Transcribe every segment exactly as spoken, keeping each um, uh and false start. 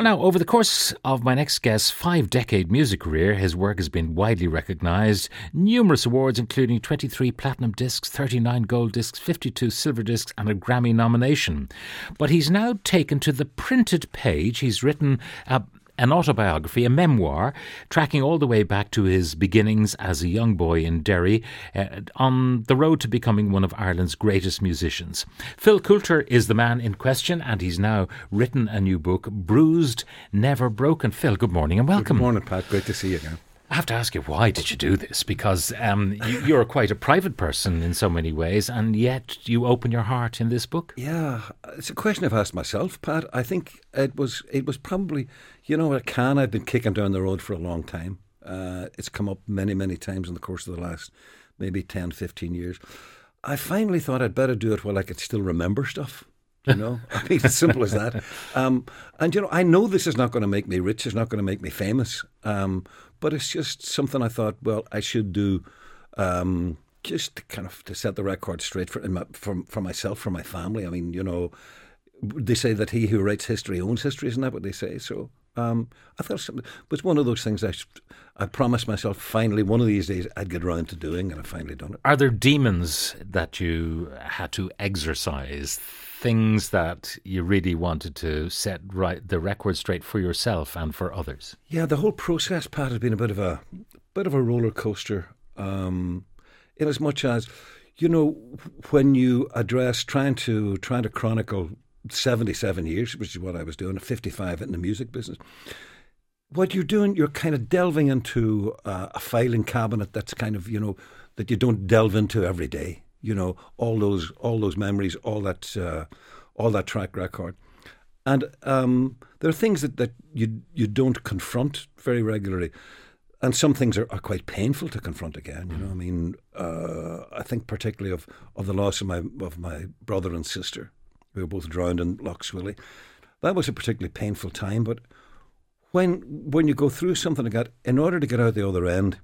Now, over the course of my next guest's five-decade music career, his work has been widely recognised. Numerous awards, including twenty-three platinum discs, thirty-nine gold discs, fifty-two silver discs and a Grammy nomination. But he's now taken to the printed page. He's written a an autobiography, a memoir, tracking all the way back to his beginnings as a young boy in Derry, uh, on the road to becoming one of Ireland's greatest musicians. Phil Coulter is the man in question, and he's now written a new book, Bruised, Never Broken. Phil, good morning and welcome. Good morning, Pat. Great to see you again. I have to ask you, why did you do this? Because um, you, you're quite a private person in so many ways, and yet you open your heart in this book. Yeah, it's a question I've asked myself, Pat. I think it was it was probably, you know, a can I've been kicking down the road for a long time. Uh, it's come up many, many times in the course of the last maybe ten, fifteen years. I finally thought I'd better do it while I could still remember stuff. You know, I mean, as simple as that. Um, and, you know, I know this is not going to make me rich. It's not going to make me famous. Um, but it's just something I thought, well, I should do um, just to kind of to set the record straight for, my, for, for myself, for my family. I mean, you know, they say that he who writes history owns history. Isn't that what they say? So um, I thought it was one of those things I, I promised myself finally one of these days I'd get around to doing, and I've finally done it. Are there demons that you had to exorcise? Things that you really wanted to set right the record straight for yourself and for others? Yeah, the whole process, Pat, has been a bit of a bit of a roller coaster. Um, in as much as, you know, when you address trying to trying to chronicle seventy-seven years, which is what I was doing, at fifty-five in the music business. What you're doing, you're kind of delving into uh, a filing cabinet that's kind of, you know, that you don't delve into every day. You know, all those all those memories, all that uh, all that track record. And um, there are things that, that you you don't confront very regularly. And some things are, are quite painful to confront again. You know, I mean, uh, I think particularly of, of the loss of my of my brother and sister, who were both drowned in Lough Swilly. That was a particularly painful time. But when when you go through something like that, in order to get out the other end,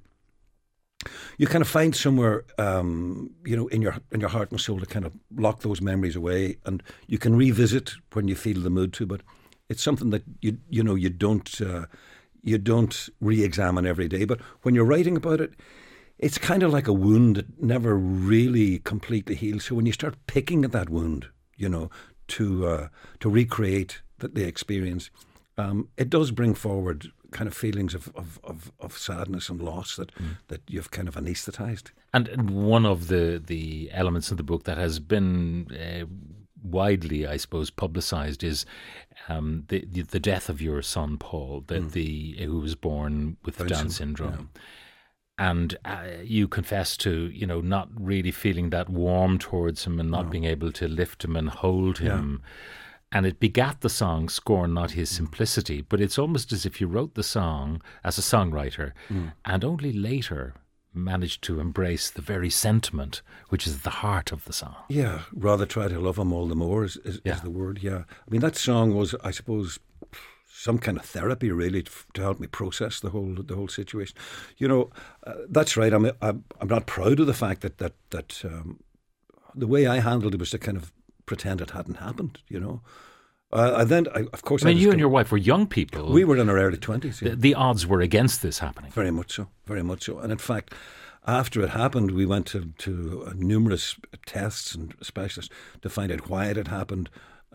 you kind of find somewhere, um, you know, in your in your heart and soul to kind of lock those memories away, and you can revisit when you feel the mood to. But it's something that you you know you don't uh, you don't re-examine every day. But when you're writing about it, it's kind of like a wound that never really completely heals. So when you start picking at that wound, you know, to uh, to recreate the, the experience, um, it does bring forward kind of feelings of, of, of, of sadness and loss that, mm. that you've kind of anaesthetised. And one of the, the elements of the book that has been uh, widely, I suppose, publicised is um, the the death of your son Paul, the, mm. the who was born with Down, Down syndrome. Yeah. And uh, you confess to, you know, not really feeling that warm towards him and not no. being able to lift him and hold him. Yeah. And it begat the song Scorn Not His Simplicity. But it's almost as if you wrote the song as a songwriter mm. and only later managed to embrace the very sentiment, which is the heart of the song. Yeah, rather try to love him all the more is, is, yeah. is the word, yeah. I mean, that song was, I suppose, some kind of therapy, really, to, to help me process the whole the whole situation. You know, uh, that's right. I'm, I'm I'm not proud of the fact that, that, that um, the way I handled it was to kind of pretend it hadn't happened, you know. Uh, and then, I, of course... I mean, I you and your wife were young people. We were in our early twenties. Yeah. The, the odds were against this happening. Very much so, very much so. And in fact, after it happened, we went to, to uh, numerous tests and specialists to find out why it had happened,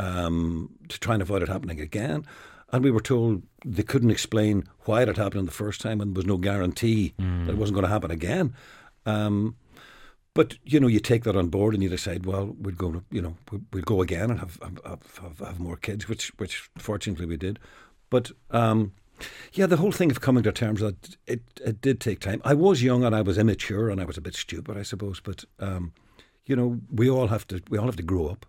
um, to try and avoid it happening again. And we were told they couldn't explain why it had happened the first time, and there was no guarantee mm. that it wasn't going to happen again. Um But, you know, you take that on board and you decide, well, we'll go, you know, we'll go again and have have, have, have more kids, which which fortunately we did. But, um, yeah, the whole thing of coming to terms with that, it, it did take time. I was young and I was immature and I was a bit stupid, I suppose. But, um, you know, we all have to we all have to grow up.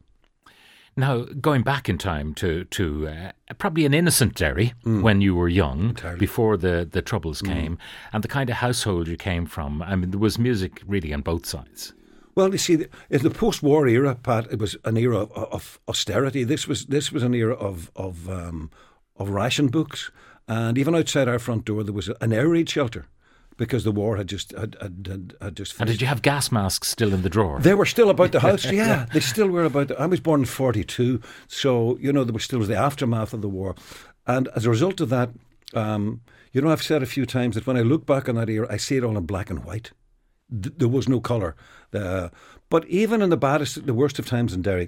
Now, going back in time to to uh, probably an innocent Derry mm. when you were young, Entirely. before the, the troubles came, mm. and the kind of household you came from, I mean, there was music really on both sides. Well, you see, in the post-war era, Pat, it was an era of, of austerity. This was this was an era of of um, of ration books, and even outside our front door there was an air raid shelter. because the war had just had, had, had, had just finished. And did you have gas masks still in the drawer? They were still about the house, yeah. They still were about the, I was born in forty-two, so, you know, there was still the aftermath of the war. And as a result of that, um, you know, I've said a few times that when I look back on that era, I see it all in black and white. D- there was no colour. Uh, but even in the baddest, the worst of times in Derry,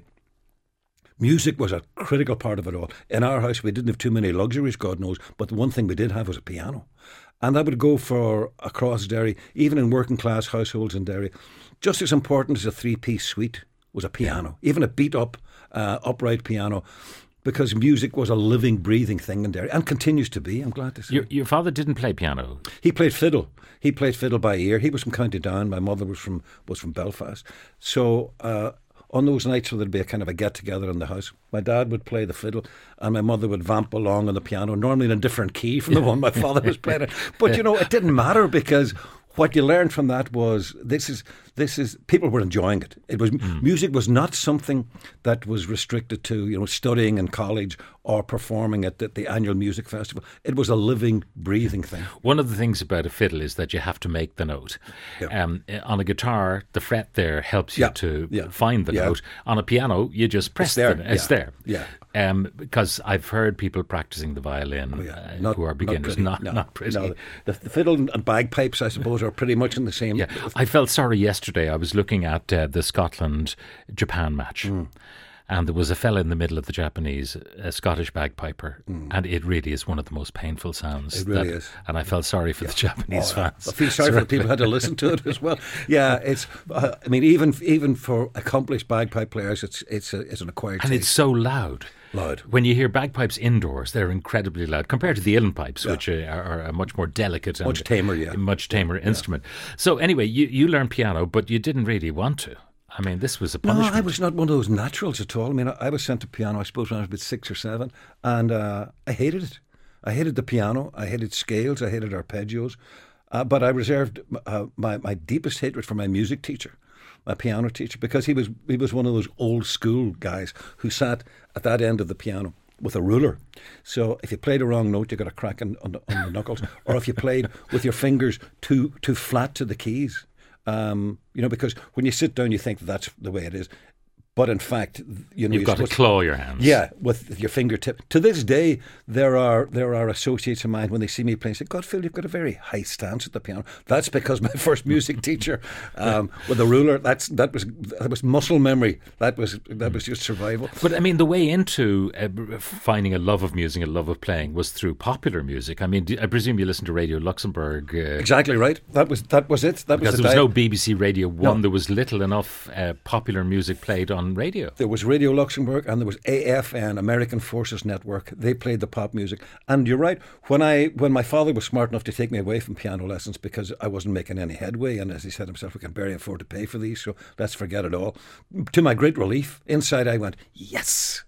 music was a critical part of it all. In our house, we didn't have too many luxuries, God knows, but the one thing we did have was a piano. And that would go for across Derry, even in working class households in Derry. Just as important as a three-piece suite was a piano, even a beat-up, uh, upright piano, because music was a living, breathing thing in Derry, and continues to be, I'm glad to say. Your, your father didn't play piano? He played fiddle. He played fiddle by ear. He was from County Down. My mother was from was from Belfast. So uh, on those nights where there'd be a kind of a get-together in the house, my dad would play the fiddle and my mother would vamp along on the piano, normally in a different key from the one my father was playing. But, you know, it didn't matter, because what you learned from that was this is this is people were enjoying it. It was mm. music was not something that was restricted to, you know, studying in college or performing at the, the annual music festival. It was a living, breathing thing. One of the things about a fiddle is that you have to make the note. Yeah. Um, on a guitar, the fret there helps you yeah. to yeah. find the yeah. note. On a piano, you just press it's there. the, it's yeah. there. Yeah. Um, because I've heard people practicing the violin oh, yeah. uh, not, who are beginners, not, not, no, not pretty. No. The, the fiddle and bagpipes, I suppose, are pretty much in the same. Yeah. I felt sorry yesterday. I was looking at uh, the Scotland-Japan match. Mm. And there was a fella in the middle of the Japanese, a Scottish bagpiper, mm. and it really is one of the most painful sounds. It really that, is. And I felt sorry for yeah. the Japanese oh, fans. I feel sorry for the people who had to listen to it as well. Yeah, it's. Uh, I mean, even even for accomplished bagpipe players, it's it's a, it's an acquired and taste. It's so loud. Loud. When you hear bagpipes indoors, they're incredibly loud compared to the uilleann pipes, yeah. which are, are a much more delicate, much and tamer, yeah, much tamer yeah. instrument. So anyway, you you learned piano, but you didn't really want to. I mean, this was a punishment. No, I was not one of those naturals at all. I mean, I, I was sent to piano, I suppose, when I was about six or seven, and uh, I hated it. I hated the piano. I hated scales. I hated arpeggios. Uh, but I reserved uh, my, my deepest hatred for my music teacher, my piano teacher, because he was he was one of those old school guys who sat at that end of the piano with a ruler. So if you played a wrong note, you got a crack on, on, the, on the knuckles. Or if you played with your fingers too too flat to the keys. Um, you know, because when you sit down, you think that that's the way it is. But in fact, you know, you've got to claw your hands. Yeah, with your fingertip. To this day, there are there are associates of mine when they see me playing say, "God, Phil, you've got a very high stance at the piano." That's because my first music teacher um, with a ruler. That's that was that was muscle memory. That was that was just survival. But I mean, the way into uh, finding a love of music, a love of playing, was through popular music. I mean, I presume you listened to Radio Luxembourg. Uh, exactly right. That was that was it. That because was the there was di- no B B C Radio One. No. There was little enough uh, popular music played on radio. There was Radio Luxembourg and there was A F N, American Forces Network. They played the pop music. And you're right, when I when my father was smart enough to take me away from piano lessons because I wasn't making any headway, and as he said himself, we can barely afford to pay for these, so let's forget it all. To my great relief, inside I went, yes!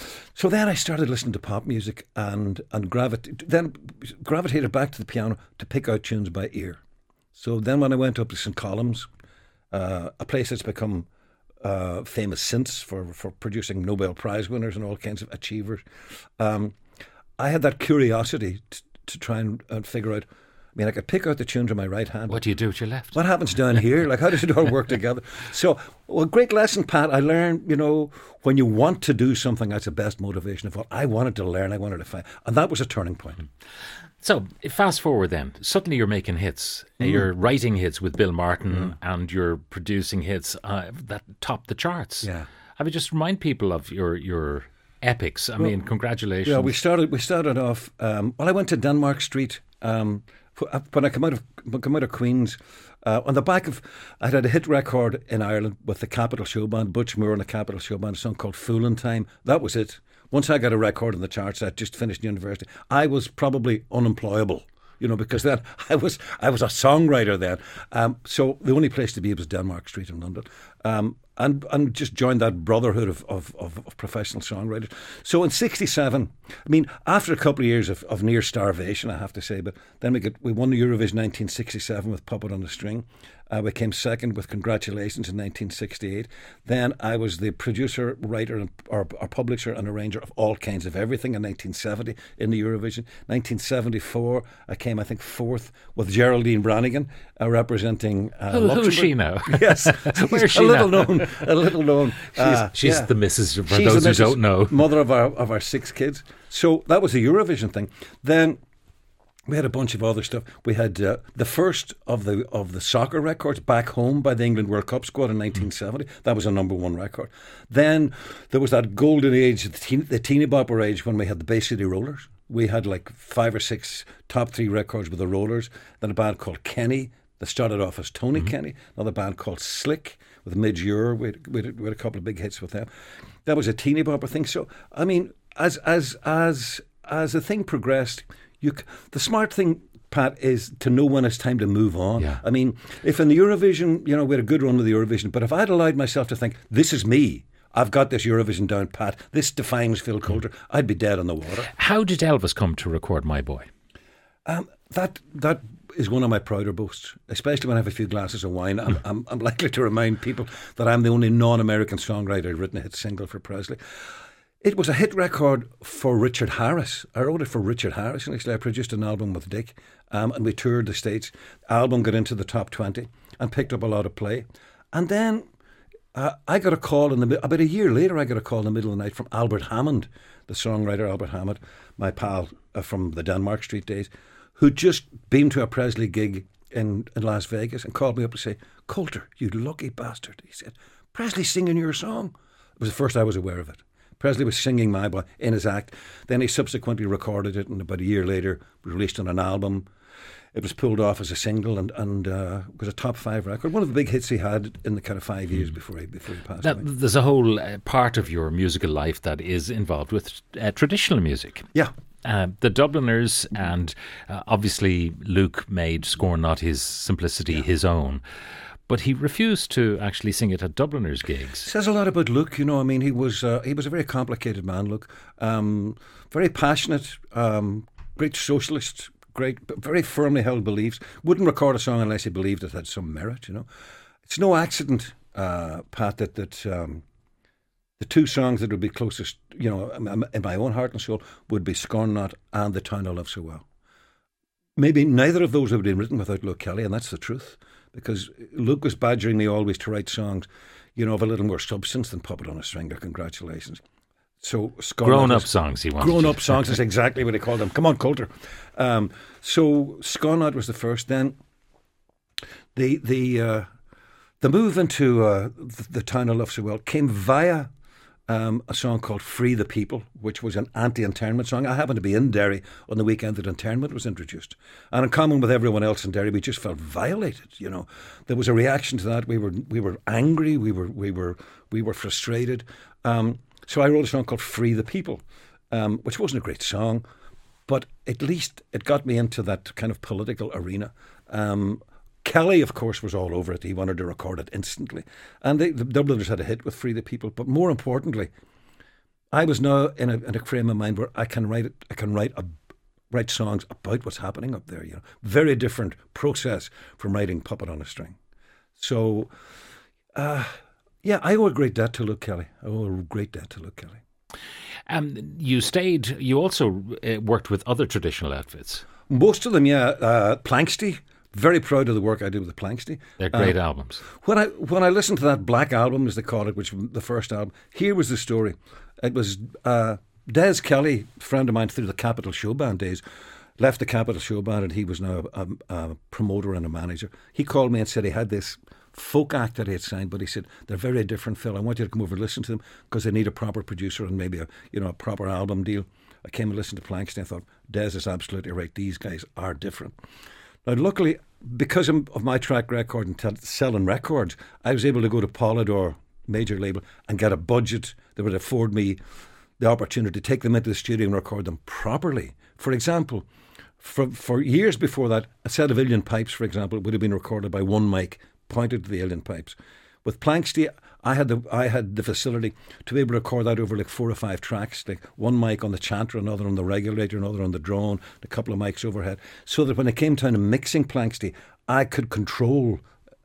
So then I started listening to pop music and, and gravit- then gravitated back to the piano to pick out tunes by ear. So then when I went up to Saint Columns, uh, a place that's become Uh, famous since for, for producing Nobel Prize winners and all kinds of achievers. Um, I had that curiosity t- to try and, and figure out. I mean, I could pick out the tunes on my right hand. What do you do with your left? What happens down here? Like, how does it all work together? So, well, great lesson, Pat. I learned, you know, when you want to do something, that's the best motivation of all. I wanted to learn. I wanted to find, and that was a turning point. So, fast forward then. Suddenly you're making hits. Mm. You're writing hits with Bill Martin mm. and you're producing hits uh, that top the charts. Yeah. I would just remind people of your your epics. I well, mean, congratulations. Yeah, we started we started off, um, well, I went to Denmark Street um, when I come out of, come out of Queen's. Uh, on the back of, I had a hit record in Ireland with the Capital Show Band, Butch Moore and the Capital Show Band, a song called Foolin' Time. That was it. Once I got a record in the charts, I just finished university. I was probably unemployable, you know, because then I was I was a songwriter then. Um, so the only place to be was Denmark Street in London, um, and and just joined that brotherhood of, of, of, of professional songwriters. So in sixty-seven, I mean, after a couple of years of, of near starvation, I have to say, but then we get we won the Eurovision nineteen sixty-seven with Puppet on the String. Uh, we came second with Congratulations in nineteen sixty-eight. Then I was the producer, writer, and, or, or publisher and arranger of All Kinds of Everything in nineteen seventy in the Eurovision. nineteen seventy-four, I came, I think, fourth with Geraldine Brannigan, uh, representing uh, Who, Luxembourg. who's she now? Yes, Where's she a little now? known. A little known. She's, uh, she's yeah. the missus, for She's those the who missus, don't know. mother of our of our six kids. So that was the Eurovision thing. Then we had a bunch of other stuff. We had uh, the first of the of the soccer records, Back Home by the England World Cup squad in nineteen seventy. That was a number one record. Then there was that golden age, the teeny, the teeny bopper age, when we had the Bay City Rollers. We had like five or six top three records with the Rollers. Then a band called Kenny that started off as Tony mm-hmm. Kenny. Another band called Slick with Midge Ure. We had, we, had, we had a couple of big hits with them. That was a teeny bopper thing. So I mean, as as as as the thing progressed. You, the smart thing, Pat, is to know when it's time to move on. Yeah. I mean, if in the Eurovision, you know, we had a good run with the Eurovision, but if I'd allowed myself to think, this is me, I've got this Eurovision down pat, this defines Phil Coulter, I'd be dead on the water. How did Elvis come to record My Boy? Um, that that is one of my prouder boasts, especially when I have a few glasses of wine. I'm, I'm, I'm likely to remind people that I'm the only non-American songwriter who'd written a hit single for Presley. It was a hit record for Richard Harris. I wrote it for Richard Harris. And actually, I produced an album with Dick, um, and we toured the States. The album got into the top twenty and picked up a lot of play. And then uh, I got a call in the about a year later. I got a call in the middle of the night from Albert Hammond, the songwriter Albert Hammond, my pal uh, from the Denmark Street days, who just been to a Presley gig in, in Las Vegas and called me up to say, "Coulter, you lucky bastard," he said, "Presley's singing your song." It was the first I was aware of it. Presley was singing My Boy in his act. Then he subsequently recorded it, and about a year later released on an album. It was pulled off as a single and, and uh, was a top five record. One of the big hits he had in the kind of five years before he before he passed that, away. There's a whole uh, part of your musical life that is involved with uh, traditional music. Yeah. Uh, the Dubliners, and uh, obviously Luke made Scorn Not His Simplicity yeah. his own. But he refused to actually sing it at Dubliners gigs. Says a lot about Luke, you know. I mean, he was uh, he was a very complicated man, Luke. Um, very passionate, um, great socialist, great, very firmly held beliefs. Wouldn't record a song unless he believed it had some merit, you know. It's no accident, uh, Pat, that that um, the two songs that would be closest, you know, in my own heart and soul, would be Scorn Not and The Town I Love So Well. Maybe neither of those would have been written without Luke Kelly, and that's the truth. Because Luke was badgering me always to write songs, you know, of a little more substance than Puppet on a String or Congratulations. So grown-up songs he wanted. Grown-up songs is exactly what he called them. Come on, Coulter. Um, so Scorn Not was the first. Then the the uh, the move into uh, the, the Town I Love So Well came via Um, a song called Free the People, which was an anti-internment song. I happened to be in Derry on the weekend that internment was introduced. And in common with everyone else in Derry, we just felt violated, you know. There was a reaction to that. We were we were angry, we were we were we were frustrated. Um, so I wrote a song called Free the People, um, which wasn't a great song, but at least it got me into that kind of political arena. Um Kelly, of course, was all over it. He wanted to record it instantly. And they, the Dubliners had a hit with Free the People. But more importantly, I was now in a, in a frame of mind where I can write it, I can write a, write songs about what's happening up there. You know, very different process from writing Puppet on a String. So, uh, yeah, I owe a great debt to Luke Kelly. I owe a great debt to Luke Kelly. Um, you stayed, you also uh, worked with other traditional outfits. Most of them, yeah. Uh, Planxty. Very proud of the work I did with the Planxty. They're great um, albums. When I when I listened to that Black Album, as they call it, which was the first album, here was the story. It was uh, Des Kelly, a friend of mine through the Capitol Show Band days, left the Capitol Show Band, and he was now a, a promoter and a manager. He called me and said he had this folk act that he had signed, but he said, they're very different, Phil. I want you to come over and listen to them because they need a proper producer and maybe a you know a proper album deal. I came and listened to Planxty and I thought, Des is absolutely right. These guys are different. Now, luckily, because of my track record and t- selling records, I was able to go to Polydor, major label, and get a budget that would afford me the opportunity to take them into the studio and record them properly. For example, for, for years before that, a set of Uilleann pipes, for example, would have been recorded by one mic pointed to the Uilleann pipes. With Planxty, I had the I had the facility to be able to record that over like four or five tracks, like one mic on the chanter, another on the regulator, another on the drone, a couple of mics overhead, so that when it came time to mixing Planxty, I could control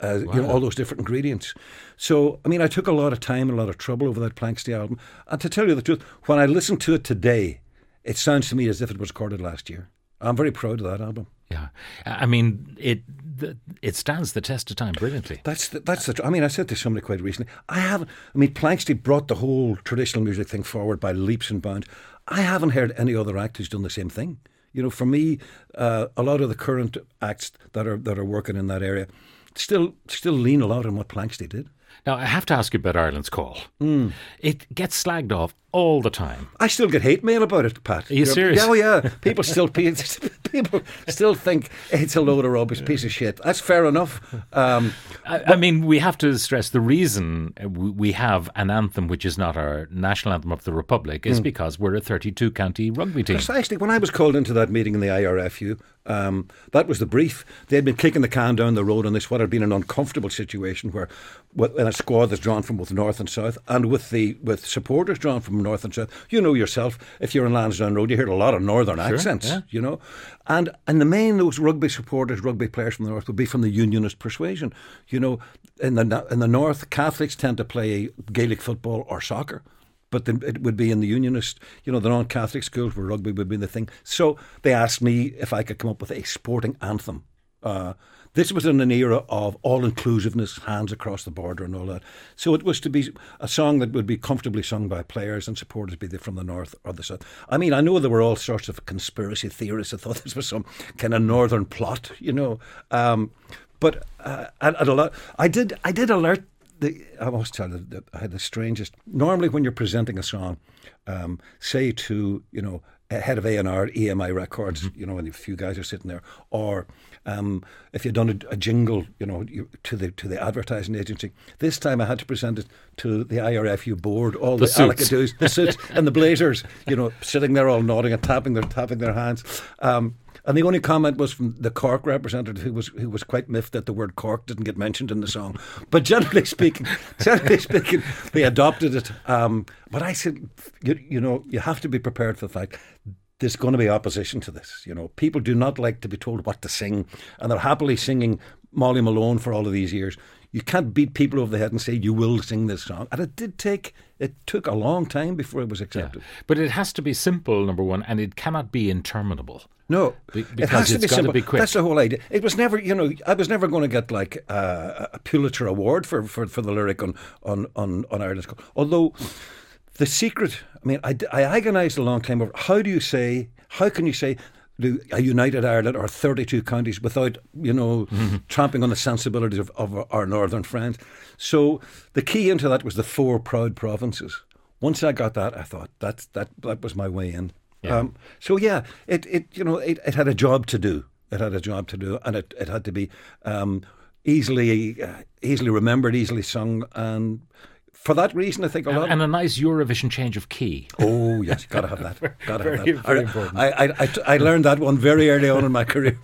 Uh, Wow. You know, all those different ingredients. So, I mean, I took a lot of time and a lot of trouble over that Planxty album. And to tell you the truth, when I listen to it today, it sounds to me as if it was recorded last year. I'm very proud of that album. Yeah, I mean it. The, it stands the test of time brilliantly. That's the, that's the. I mean, I said to somebody quite recently. I haven't. I mean, Planxty brought the whole traditional music thing forward by leaps and bounds. I haven't heard any other act who's done the same thing. You know, for me, uh, a lot of the current acts that are that are working in that area still still lean a lot on what Planxty did. Now, I have to ask you about Ireland's Call. Mm. It gets slagged off all the time. I still get hate mail about it, Pat. Are you serious? Yeah, oh yeah. People still people still think it's a load of rubbish, piece of shit. That's fair enough. Um, I, I mean, we have to stress the reason we have an anthem which is not our national anthem of the Republic is mm. because we're a thirty-two county rugby team. Precisely. When I was called into that meeting in the I R F U, um, that was the brief. They had been kicking the can down the road on this, what had been an uncomfortable situation where, in a squad that's drawn from both north and south, and with the with supporters drawn from north and south. You know yourself, if you're in Lansdowne Road, you hear a lot of northern sure, accents, yeah. you know. And and the main, those rugby supporters, rugby players from the north would be from the unionist persuasion. You know, in the in the north, Catholics tend to play Gaelic football or soccer. But the, it would be in the unionist, you know, the non-Catholic schools where rugby would be the thing. So they asked me if I could come up with a sporting anthem. Uh, this was in an era of all-inclusiveness, hands across the border and all that. So it was to be a song that would be comfortably sung by players and supporters, be they from the north or the south. I mean, I know there were all sorts of conspiracy theorists that thought this was some kind of northern plot, you know. Um, but uh, and, and a lot, I did, I did alert. The, I must tell you that I had the strangest. Normally, when you're presenting a song, um, say to you know head of A and R, E M I Records, mm-hmm. you know, and a few guys are sitting there, or um, if you'd done a, a jingle, you know, you, to the to the advertising agency. This time, I had to present it to the I R F U board, all the, the Alacadoos, the suits, and the blazers, you know, sitting there all nodding and tapping their tapping their hands. Um, And the only comment was from the Cork representative, who was who was quite miffed that the word Cork didn't get mentioned in the song. But generally speaking, generally speaking, they adopted it. Um, but I said, you, you know, you have to be prepared for the fact there's going to be opposition to this. You know, people do not like to be told what to sing, and they're happily singing Molly Malone for all of these years. You can't beat people over the head and say you will sing this song. And it did take it took a long time before it was accepted. Yeah. But it has to be simple, number one, and it cannot be interminable. No, be- because it has to it's be got simple. to be quick. That's the whole idea. It was never, you know, I was never going to get like uh, a Pulitzer Award for, for, for the lyric on on on, on Ireland's Call. Although the secret, I mean, I, I agonised a long time over how do you say, how can you say a united Ireland or thirty-two counties without, you know, mm-hmm. tramping on the sensibilities of, of our northern friends. So the key into that was the four proud provinces. Once I got that, I thought that that that was my way in. Yeah. Um, so yeah, it, it you know it, it had a job to do. It had a job to do, and it, it had to be um, easily uh, easily remembered, easily sung, and for that reason, I think a lot. And, and a nice Eurovision change of key. Oh yes, gotta have that. Gotta very, have that. Very I, important. I, I, I, I learned that one very early on in my career.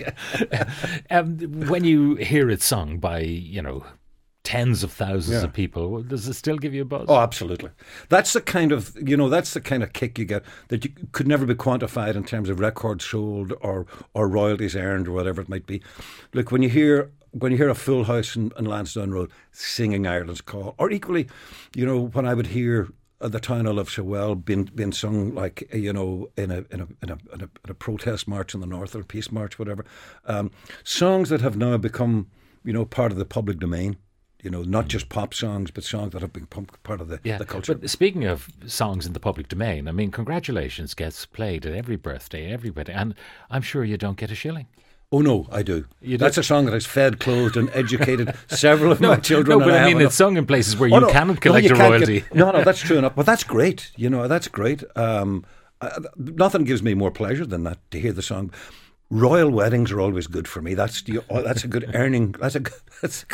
um, when you hear it sung by, you know, tens of thousands yeah. of people, does it still give you a buzz? Oh, absolutely. That's the kind of, you know, that's the kind of kick you get that you could never be quantified in terms of records sold or or royalties earned or whatever it might be. Look, when you hear when you hear a full house in, in Lansdowne Road singing Ireland's Call, or equally, you know, when I would hear uh, The Town I Love So Well being being sung like, you know, in a in a in a, in a, in a protest march in the north or a peace march, whatever, um, songs that have now become, you know, part of the public domain. You know, not just pop songs, but songs that have been part of the, yeah. the culture. But speaking of songs in the public domain, I mean, Congratulations gets played at every birthday, every wedding, and I'm sure you don't get a shilling. Oh no, I do. You That's do? a song that has fed, clothed, and educated several of no, my children. No, but and I mean, have it's sung in places where oh, you no, cannot collect no, you a can't royalty. Get, no, no, that's true enough. But that's great. You know, that's great. Um, uh, nothing gives me more pleasure than that, to hear the song. Royal weddings are always good for me. That's you, oh, that's a good earning. That's a that's a good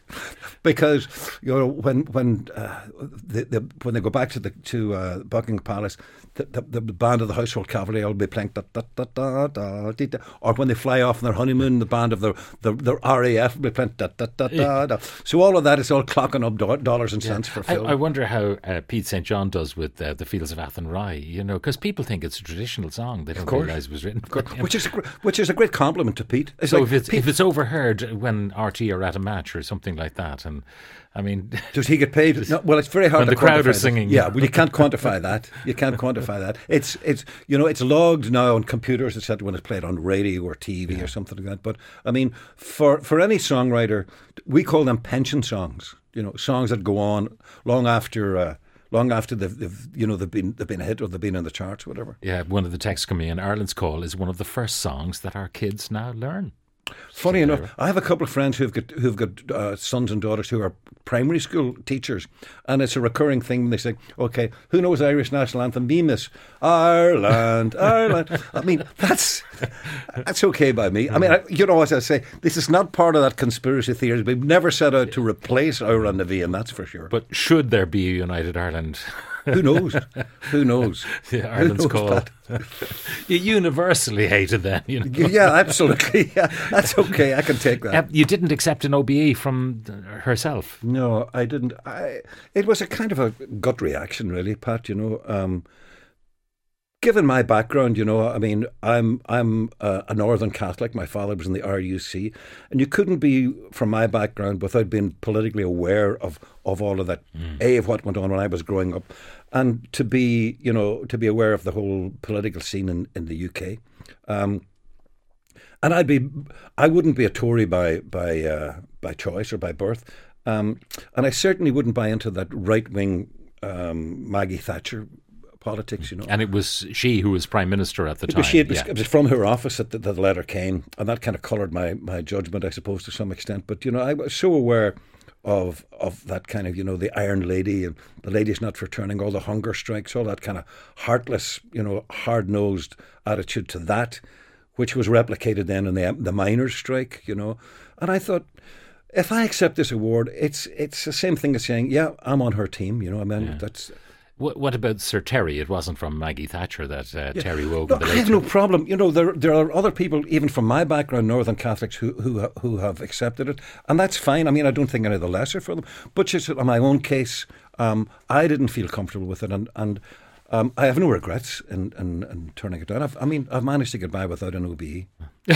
because you know when when uh, the, the, when they go back to the to uh, Buckingham Palace, the, the, the band of the Household Cavalry will be playing da, da, da, da, da, dee, da. Or when they fly off on their honeymoon, the band of the the, the R A F will be playing da, da, da, da, da. So all of that is all clocking up do- dollars and cents yeah. for film. I, I wonder how uh, Pete Saint John does with uh, the Fields of Athenry, you know, because people think it's a traditional song. They don't realise it was written for him. Which is a, which is a great compliment to Pete. It's so like if it's Pete, if it's overheard when R T are at a match or something like that, and I mean, does he get paid? No, well, it's very hard. When to the crowd are that. singing, yeah. Well, you can't quantify that. You can't quantify that. It's it's you know it's logged now on computers, et cetera. When it's played on radio or T V yeah. or something like that. But I mean, for for any songwriter, we call them pension songs. You know, songs that go on long after. Uh, Long after they've, they've, you know, they've been they've been a hit or they've been in the charts, whatever. Yeah, one of the texts coming in. Ireland's Call is one of the first songs that our kids now learn. Funny so enough, I have a couple of friends who've got who've got uh, sons and daughters who are primary school teachers, and it's a recurring thing when they say, "Okay, who knows the Irish national anthem? Me, Miss Ireland, Ireland." I mean, that's that's okay by me. I mean, I, you know, as I say, this is not part of that conspiracy theory. We've never set out to replace Ireland Navy, that's for sure. But should there be a United Ireland? Who knows? Who knows? Yeah, Ireland's Who knows, Call. You universally hated them. You know? Yeah, absolutely. Yeah, that's okay. I can take that. Uh, you didn't accept an O B E from herself? No, I didn't. I. It was a kind of a gut reaction, really, Pat. You know, um, given my background, you know, I mean, I'm I'm a, a Northern Catholic. My father was in the R U C, and you couldn't be from my background without being politically aware of, of all of that. Mm. A, of what went on when I was growing up, and to be, you know, to be aware of the whole political scene in, in the U K. Um, and I'd be, I wouldn't be a Tory by by uh, by choice or by birth, um, and I certainly wouldn't buy into that right wing um, Maggie Thatcher politics, you know. And it was she who was Prime Minister at the it time. Was she, it, was, yeah. it was from her office that the, that the letter came, and that kind of coloured my, my judgment, I suppose, to some extent. But, you know, I was so aware of of that kind of, you know, the Iron Lady and the Ladies Not for Turning, all the hunger strikes, all that kind of heartless, you know, hard-nosed attitude to that, which was replicated then in the the miners' strike, you know. And I thought, if I accept this award, it's it's the same thing as saying, yeah, I'm on her team, you know. I mean, yeah. that's... What, what about Sir Terry? It wasn't from Maggie Thatcher that uh, yeah. Terry Wogan. No, I have no problem. You know, there there are other people, even from my background, Northern Catholics, who who who have accepted it, and that's fine. I mean, I don't think any of the lesser for them. But just in my own case, um, I didn't feel comfortable with it, and and um, I have no regrets in, in, in turning it down. I've, I mean, I've managed to get by without an O B E.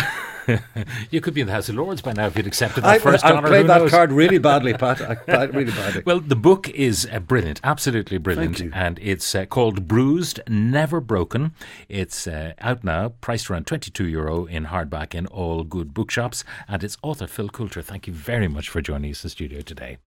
You could be in the House of Lords by now if you'd accepted that I, first I honour. I played that knows? card really badly, Pat. I played really badly. Well, the book is uh, brilliant, absolutely brilliant, and it's uh, called Bruised, Never Broken. It's uh, out now, priced around twenty-two euro in hardback in all good bookshops, and it's author Phil Coulter. Thank you very much for joining us in the studio today.